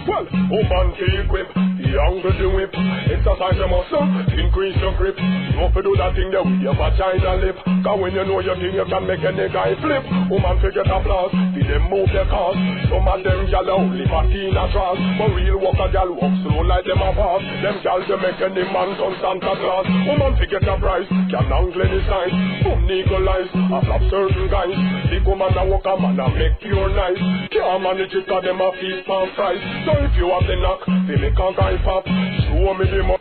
Well, woman take whip, the angle the whip. Exercise your muscle, increase your grip. You have to do that thing there with your vagina lip. Cause when you know your thing, you can make any guy flip. Woman forget applause, see them move their cars. Some of them gal only party in a trance. But real walker gal walk slow like them a pass. Them gal they make any man turn Santa Claus. Woman forget a price, can angle any size. Boom Nicolai's, a flop certain guys. Big woman a walk a man a make pure nice. Can't manage it cause them a feast pan fries. So if you have the knock, they make a guy pop. Show me the money.